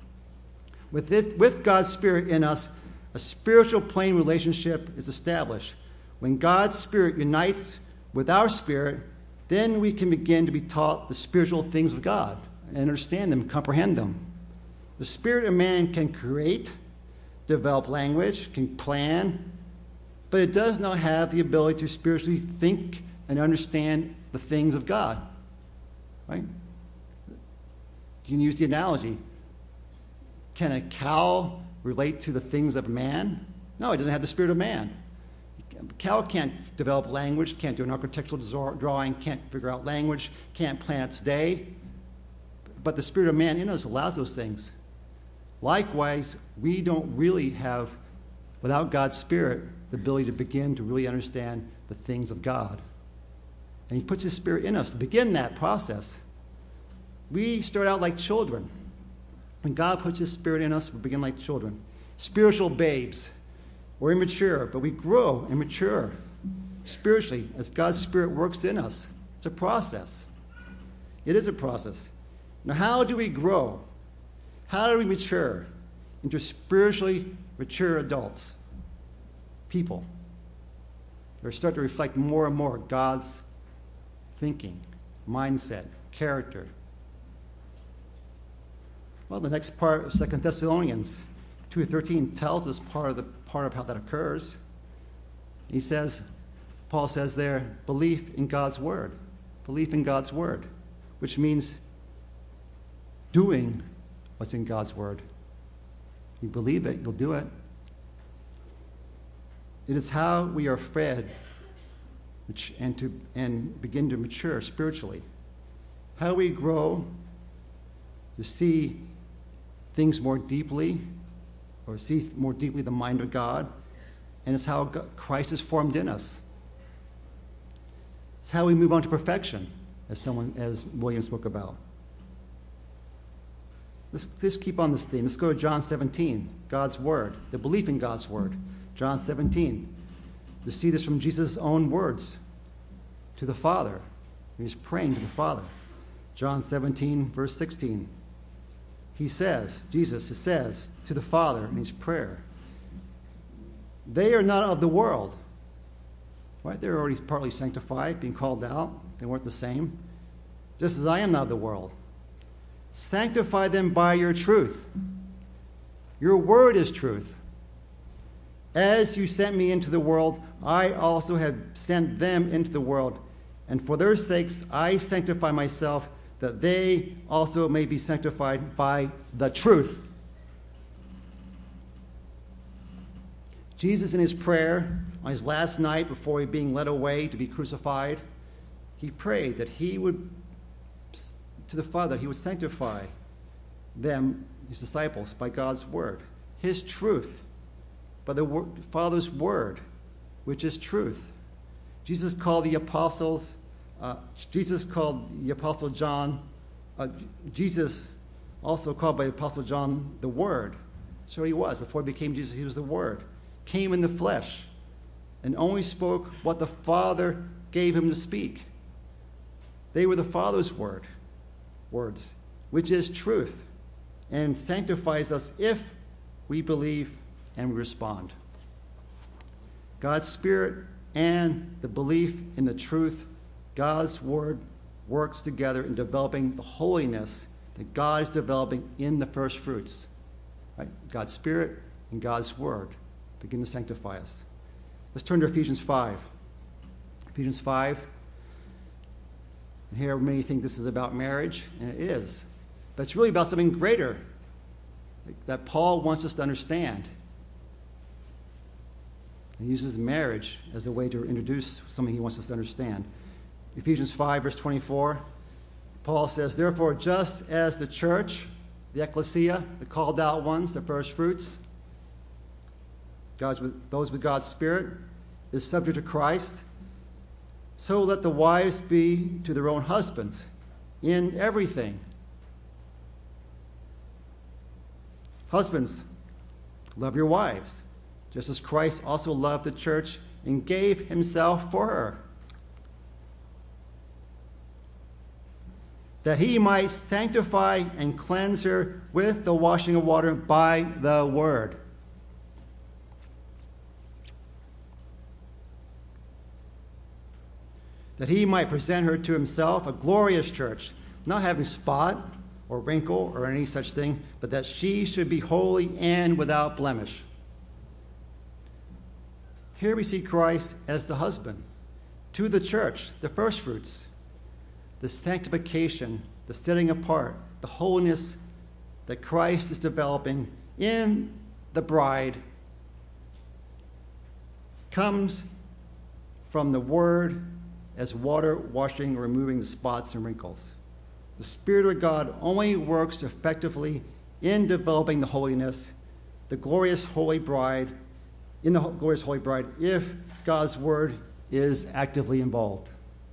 With God's Spirit in us, a spiritual plane relationship is established. When God's Spirit unites with our spirit, then we can begin to be taught the spiritual things of God and understand them, comprehend them. The spirit of man can create, develop language, can plan, but it does not have the ability to spiritually think and understand the things of God. Right? You can use the analogy. Can a cow relate to the things of man? No, it doesn't have the spirit of man. A cow can't develop language, can't do an architectural drawing, can't figure out language, can't plan its day. But the spirit of man in us allows those things. Likewise, we don't really have, without God's Spirit, the ability to begin to really understand the things of God. And he puts his Spirit in us to begin that process. We start out like children. When God puts his Spirit in us, we begin like children. Spiritual babes. We're immature, but we grow and mature spiritually as God's Spirit works in us. It's a process. It is a process. Now, how do we grow? How do we mature into spiritually mature adults? People. They start to reflect more and more God's thinking, mindset, character. Well, the next part of 2 Thessalonians 2:13 tells us part of how that occurs. He says, Paul says there, belief in God's word. Belief in God's word, which means doing what's in God's word. You believe it, you'll do it. It is how we are fed and begin to mature spiritually. How we grow to see things more deeply, or see more deeply the mind of God, and it's how Christ is formed in us. It's how we move on to perfection, as William spoke about. Let's keep on this theme. Let's go to John 17, God's Word, the belief in God's Word. John 17. To see this from Jesus' own words to the Father. He's praying to the Father. John 17, verse 16. Jesus says to the Father in his prayer, they are not of the world. Right? They're already partly sanctified, being called out. They weren't the same. Just as I am not of the world. Sanctify them by your truth. Your word is truth. As you sent me into the world, I also have sent them into the world. And for their sakes I sanctify myself, that they also may be sanctified by the truth. Jesus, in his prayer on his last night before he being led away to be crucified, he prayed that he would, to the Father, he would sanctify them, his disciples, by God's word, his truth, by the Father's word, which is truth. Jesus called the apostle John, Jesus also called by the Apostle John the Word. So he was. Before he became Jesus, he was the Word. Came in the flesh, and only spoke what the Father gave him to speak. They were the Father's words, which is truth, and sanctifies us if we believe and we respond. God's Spirit and the belief in the truth, God's Word, works together in developing the holiness that God is developing in the first fruits. Right? God's Spirit and God's Word begin to sanctify us. Let's turn to Ephesians 5. Ephesians 5. And here many think this is about marriage, and it is. But it's really about something greater that Paul wants us to understand. He uses marriage as a way to introduce something he wants us to understand. Ephesians 5, verse 24, Paul says, "Therefore, just as the church, the ecclesia, the called out ones, the first fruits, those with God's Spirit, is subject to Christ, so let the wives be to their own husbands in everything." Husbands, love your wives, just as Christ also loved the church and gave himself for her, that he might sanctify and cleanse her with the washing of water by the word. That he might present her to himself a glorious church, not having spot or wrinkle or any such thing, but that she should be holy and without blemish. Here we see Christ as the husband to the church, the first fruits, the sanctification, the setting apart, the holiness that Christ is developing in the bride comes from the word as water washing, removing the spots and wrinkles. The Spirit of God only works effectively in developing the holiness, the glorious holy bride, in the glorious holy bride, if God's word is actively involved.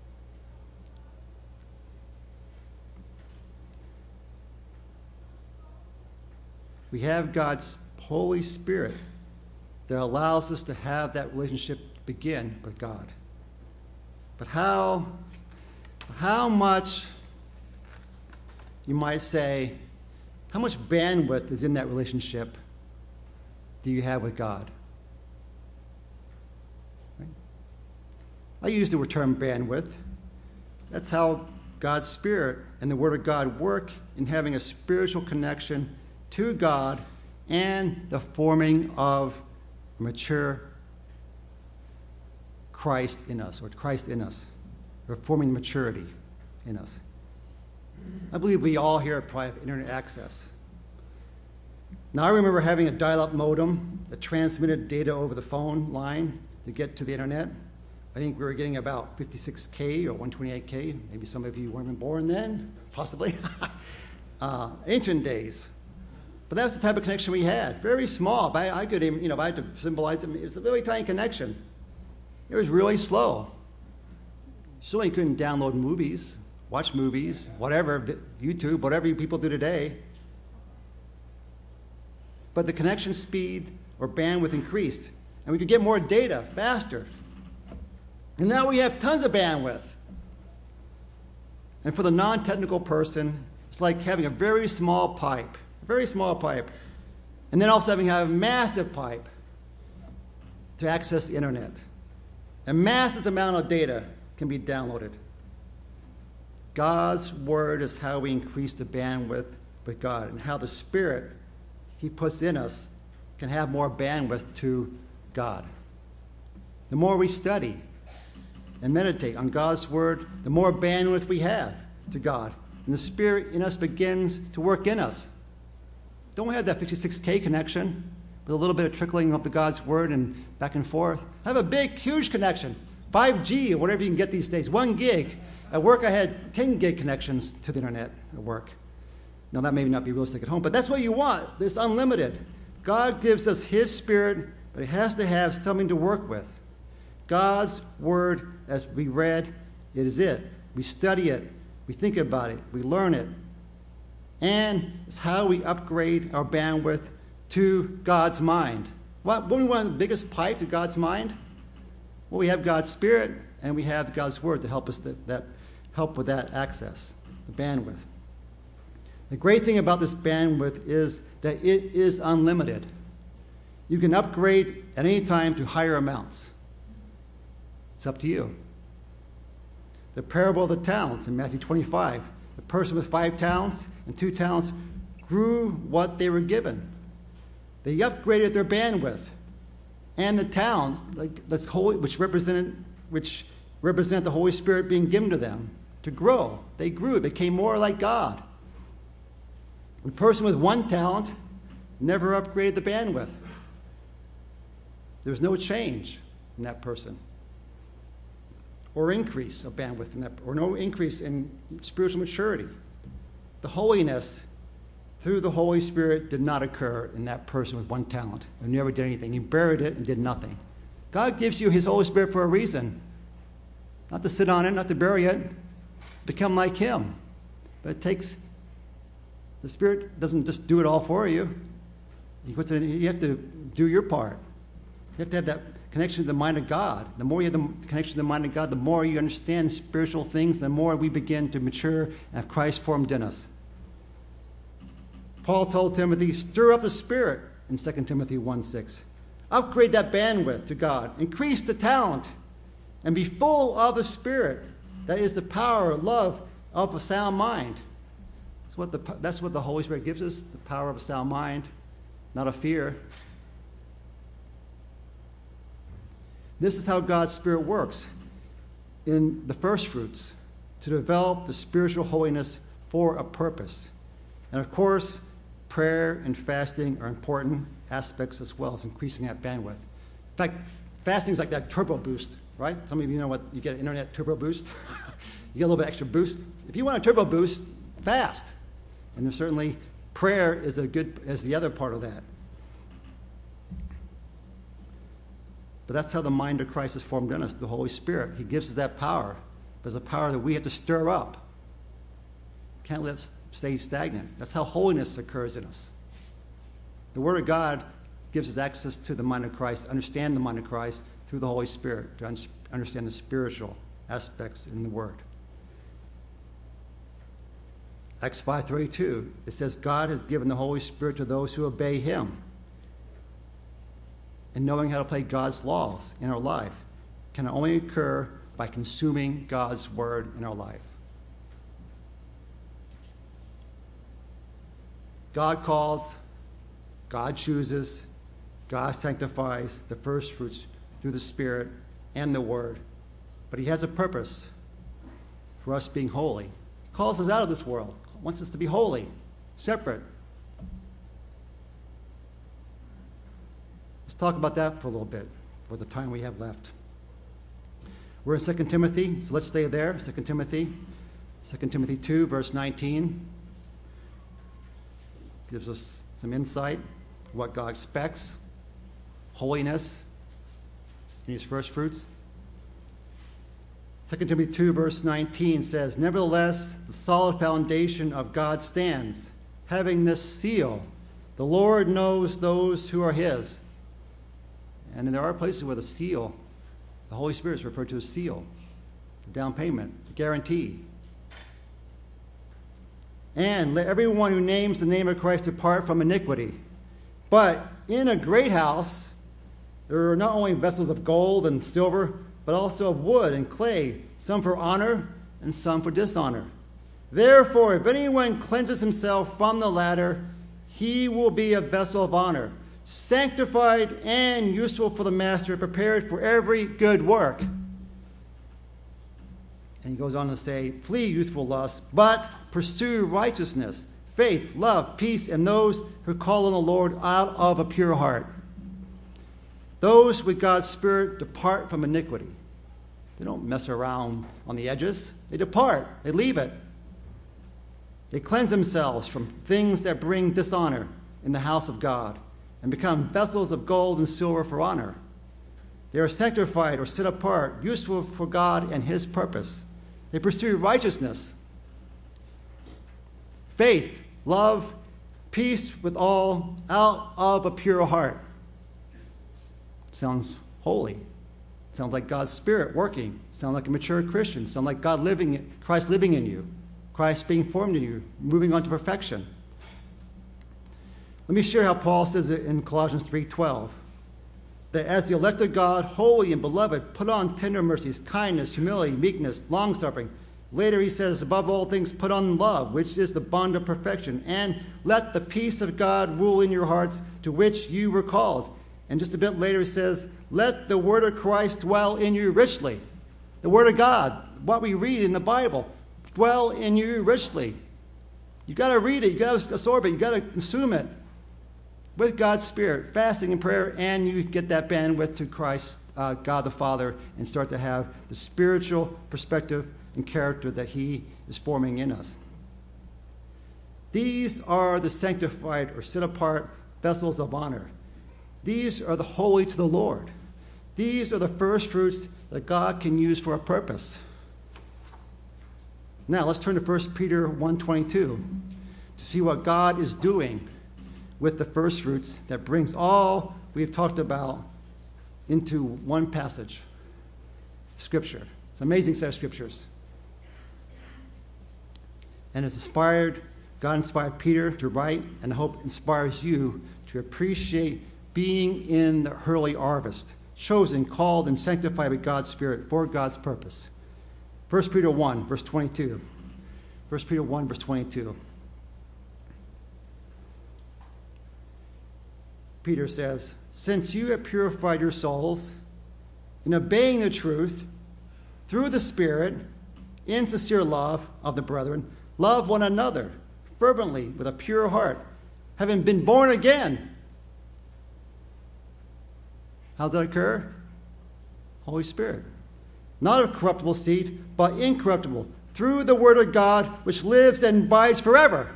We have God's Holy Spirit that allows us to have that relationship begin with God. But how much, you might say, how much bandwidth is in that relationship do you have with God? Right? I use the term bandwidth. That's how God's Spirit and the Word of God work in having a spiritual connection to God and the forming of a mature Christ in us, or Christ in us, or forming maturity in us. I believe we all here probably have internet access. Now, I remember having a dial-up modem that transmitted data over the phone line to get to the internet. I think we were getting about 56K or 128K. Maybe some of you weren't even born then, possibly. Ancient days. But that was the type of connection we had. Very small. But I could even, if I had to symbolize it, it was a really tiny connection. It was really slow. Certainly couldn't download movies, watch movies, whatever, YouTube, whatever you people do today. But the connection speed or bandwidth increased, and we could get more data faster. And now we have tons of bandwidth. And for the non-technical person, it's like having a very small pipe, and then also having a massive pipe to access the internet. A massive amount of data can be downloaded. God's word is how we increase the bandwidth with God, and how the Spirit he puts in us can have more bandwidth to God. The more we study and meditate on God's word, the more bandwidth we have to God. And the Spirit in us begins to work in us. Don't have that 56K connection with a little bit of trickling of the God's word and back and forth. Have a big, huge connection. 5G or whatever you can get these days. 1 gig. At work, I had 10 gig connections to the internet at work. Now, that may not be realistic at home, but that's what you want. It's unlimited. God gives us his Spirit, but it has to have something to work with. God's word, as we read, it is it. We study it. We think about it. We learn it. And it's how we upgrade our bandwidth to God's mind. What do we want the biggest pipe to God's mind? Well, we have God's Spirit and we have God's Word to help us help with that access, the bandwidth. The great thing about this bandwidth is that it is unlimited. You can upgrade at any time to higher amounts. It's up to you. The parable of the talents in Matthew 25. The person with 5 talents and 2 talents grew what they were given. They upgraded their bandwidth. And the talents, which represent the Holy Spirit being given to them, to grow. They grew, became more like God. The person with 1 talent never upgraded the bandwidth. There was no change in that person, or increase of bandwidth in that, or no increase in spiritual maturity. The holiness through the Holy Spirit did not occur in that person with 1 talent who never did anything. He buried it and did nothing. God gives you his Holy Spirit for a reason. Not to sit on it, not to bury it. Become like him. But the Spirit doesn't just do it all for you. You have to do your part. You have to have that connection to the mind of God. The more you have the connection to the mind of God, the more you understand spiritual things, the more we begin to mature and have Christ formed in us. Paul told Timothy, stir up the Spirit in 2 Timothy 1:6. Upgrade that bandwidth to God. Increase the talent. And be full of the Spirit. That is the power, love of a sound mind. That's what the Holy Spirit gives us, the power of a sound mind, not a fear. This is how God's Spirit works in the first fruits, to develop the spiritual holiness for a purpose. And of course, prayer and fasting are important aspects as well as increasing that bandwidth. In fact, fasting is like that turbo boost, right? Some of you know what you get, an internet turbo boost. You get a little bit extra boost. If you want a turbo boost, fast. And there's certainly prayer is the other part of that. But that's how the mind of Christ is formed in us, the Holy Spirit. He gives us that power. But it's a power that we have to stir up. Can't let it stay stagnant. That's how holiness occurs in us. The Word of God gives us access to the mind of Christ, understand the mind of Christ through the Holy Spirit, to understand the spiritual aspects in the Word. Acts 5:32, it says, God has given the Holy Spirit to those who obey him. And knowing how to play God's laws in our life can only occur by consuming God's Word in our life. God calls, God chooses, God sanctifies the first fruits through the Spirit and the Word. But he has a purpose for us being holy. He calls us out of this world, wants us to be holy, separate. Let's talk about that for a little bit, for the time we have left. We're in 2 Timothy, so let's stay there. 2 Timothy 2, verse 19. Gives us some insight what God expects, holiness in his first fruits. 2 Timothy 2, verse 19 says, nevertheless, the solid foundation of God stands, having this seal. The Lord knows those who are his. And there are places where the seal, the Holy Spirit is referred to as seal, down payment, guarantee. And let everyone who names the name of Christ depart from iniquity. But in a great house, there are not only vessels of gold and silver, but also of wood and clay, some for honor and some for dishonor. Therefore, if anyone cleanses himself from the latter, he will be a vessel of honor, sanctified and useful for the master, prepared for every good work. And he goes on to say, flee youthful lusts, but pursue righteousness, faith, love, peace, and those who call on the Lord out of a pure heart. Those with God's Spirit depart from iniquity. They don't mess around on the edges. They depart. They leave it. They cleanse themselves from things that bring dishonor in the house of God and become vessels of gold and silver for honor. They are sanctified or set apart, useful for God and his purpose. They pursue righteousness, faith, love, peace with all, out of a pure heart. Sounds holy. Sounds like God's Spirit working. Sounds like a mature Christian. Sounds like Christ living in you. Christ being formed in you, moving on to perfection. Let me share how Paul says it in Colossians 3:12. That as the elect of God, holy and beloved, put on tender mercies, kindness, humility, meekness, long-suffering. Later he says, above all things, put on love, which is the bond of perfection. And let the peace of God rule in your hearts, to which you were called. And just a bit later he says, let the word of Christ dwell in you richly. The word of God, what we read in the Bible, dwell in you richly. You've got to read it. You've got to absorb it. You've got to consume it with God's Spirit, fasting and prayer, and you get that bandwidth to Christ, God the Father, and start to have the spiritual perspective and character that he is forming in us. These are the sanctified or set-apart vessels of honor. These are the holy to the Lord. These are the first fruits that God can use for a purpose. Now, let's turn to 1 Peter 1:22 to see what God is doing with the first fruits that brings all we've talked about into one passage, Scripture. It's an amazing set of Scriptures. And it's inspired, God inspired Peter to write, and I hope inspires you to appreciate being in the early harvest, chosen, called, and sanctified by God's Spirit for God's purpose. 1 Peter 1, verse 22. 1 Peter 1, verse 22. Peter says, since you have purified your souls in obeying the truth through the Spirit in sincere love of the brethren, love one another fervently with a pure heart, having been born again. How does that occur? Holy Spirit. Not of corruptible seed, but incorruptible, through the word of God, which lives and abides forever.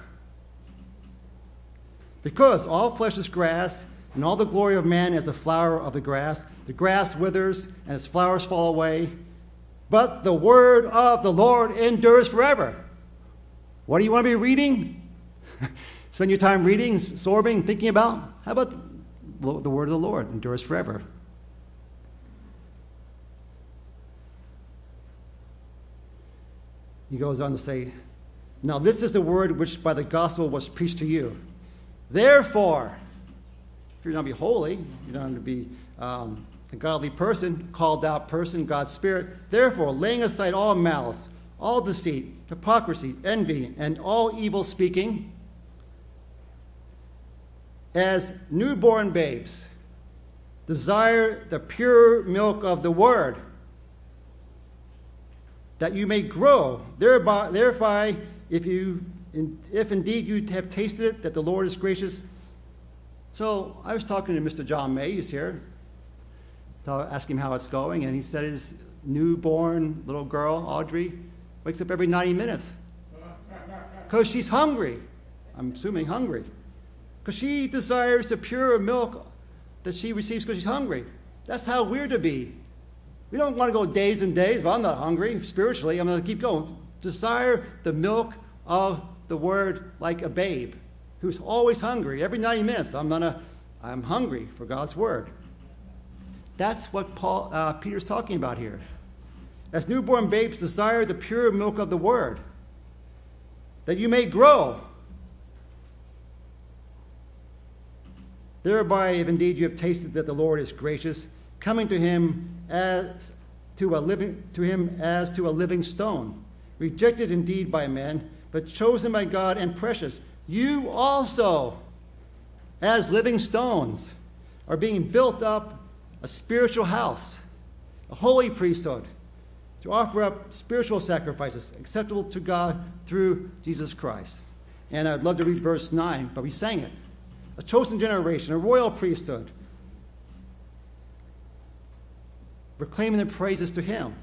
Because all flesh is grass, and all the glory of man is the flower of the grass. The grass withers, and its flowers fall away. But the word of the Lord endures forever. What do you want to be reading? Spend your time reading, absorbing, thinking about? How about the word of the Lord endures forever? He goes on to say, now this is the word which by the gospel was preached to you. Therefore, if you're not to be holy, you're not to be a godly person, called out person, God's Spirit. Therefore, laying aside all malice, all deceit, hypocrisy, envy, and all evil speaking, as newborn babes, desire the pure milk of the word, that you may grow thereby, if indeed you have tasted it, that the Lord is gracious. So I was talking to Mr. John May, he's here, to ask him how it's going, and he said his newborn little girl, Audrey, wakes up every 90 minutes because she's hungry. I'm assuming hungry. Because she desires the pure milk that she receives because she's hungry. That's how we're to be. We don't want to go days and days. Well, I'm not hungry spiritually. I'm going to keep going. Desire the milk of the word like a babe who's always hungry. Every 90 minutes, I'm hungry for God's word. That's what Peter's talking about here. As newborn babes, desire the pure milk of the word, that you may grow. Thereby, if indeed you have tasted that the Lord is gracious, coming to him as to a living stone, rejected indeed by men, but chosen by God and precious. You also, as living stones, are being built up a spiritual house, a holy priesthood, to offer up spiritual sacrifices acceptable to God through Jesus Christ. And I'd love to read verse 9, but we sang it. A chosen generation, a royal priesthood, proclaiming the praises to him,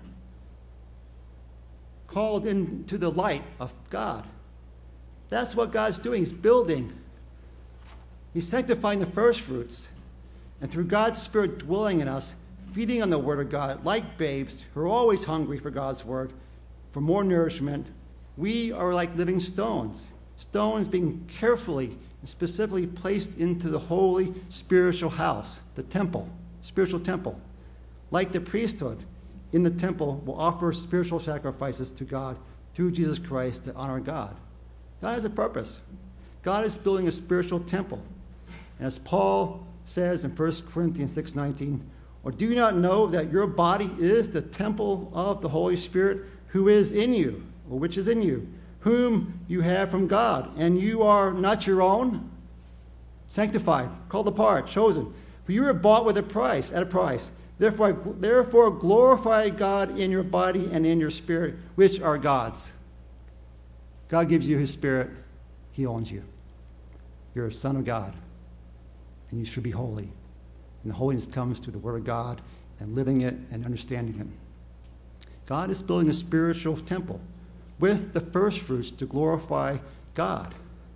called into the light of God. That's what God's doing. He's building. He's sanctifying the first fruits. And through God's Spirit dwelling in us, feeding on the Word of God, like babes who are always hungry for God's Word, for more nourishment, we are like living stones. Stones being carefully and specifically placed into the holy spiritual house, the temple, spiritual temple. like the priesthood in the temple, will offer spiritual sacrifices to God through Jesus Christ to honor God. God has a purpose. God is building a spiritual temple. And as Paul says in 1 Corinthians 6:19, or do you not know that your body is the temple of the Holy Spirit who is in you, or which is in you, whom you have from God, and you are not your own? Sanctified, called apart, chosen. For you were bought with a price, at a price. Therefore glorify God in your body and in your spirit, which are God's. God gives you his spirit. He owns you. You're a son of God, and you should be holy. And the holiness comes through the word of God and living it and understanding it. God is building a spiritual temple with the first fruits to glorify God.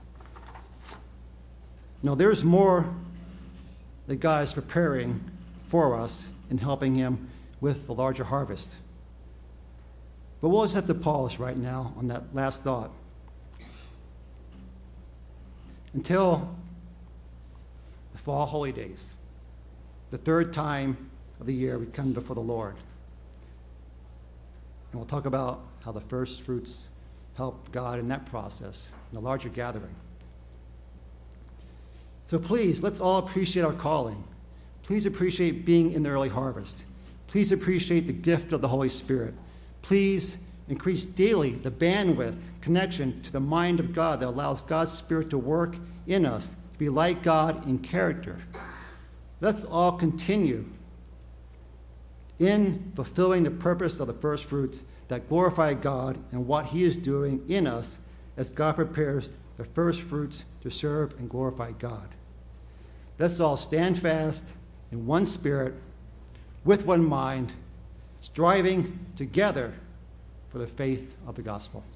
Now, there's more that God is preparing for us in helping him with the larger harvest. But we'll just have to pause right now on that last thought. Until the fall holy days, the third time of the year we come before the Lord. And we'll talk about how the first fruits help God in that process, in the larger gathering. So please, let's all appreciate our calling. Please appreciate being in the early harvest. Please appreciate the gift of the Holy Spirit. Please increase daily the bandwidth, connection to the mind of God that allows God's Spirit to work in us, to be like God in character. Let's all continue in fulfilling the purpose of the first fruits that glorify God and what he is doing in us as God prepares the first fruits to serve and glorify God. Let's all stand fast in one spirit, with one mind, striving together for the faith of the gospel.